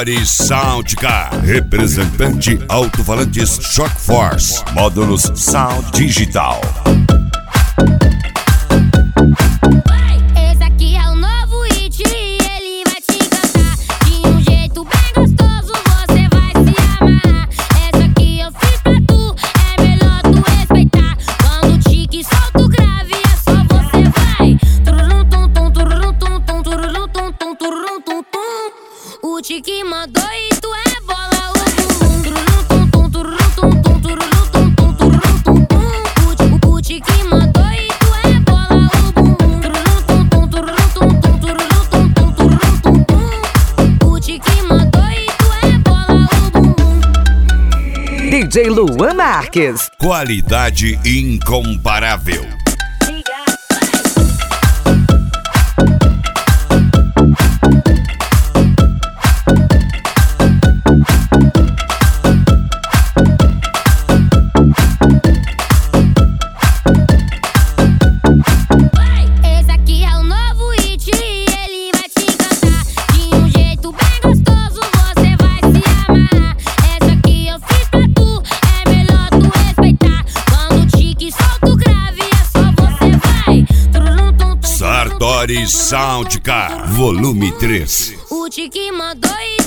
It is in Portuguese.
Sartori Soundcar, representante alto-falantes Shock Force, módulos Sound Digital. Esse aqui é o novo hit, ele vai te encantar de um jeito bem gostoso, você vai se amar. Essa aqui eu fiz pra tu, é melhor tu respeitar. Quando o tique solta o grave, é só você vai. Tururum tum tum, tururum tum tum, tururum tum tum, tururum tum tum. O tique mandou e tu é bola o bumbum. Tururum tum tum, tururum tum tum, tururum tum tum, tururum tum tum. O tique mandou e tu é bola o bumbum. Tururum tum tum, tururum tum tum, tururum tum tum, tururum tum tum. O tique mandou e tu é bola o bumbum. DJ Luan Marques. Qualidade incomparável. Esse aqui é o novo hit, ele vai te encantar de um jeito bem gostoso, você vai se amar. Essa aqui eu fiz pra tu, é melhor tu respeitar. Quando o tique solta o grave, é só você vai. Tururum tum tum, Sartori Soundcar, volume 3. o tique mandou e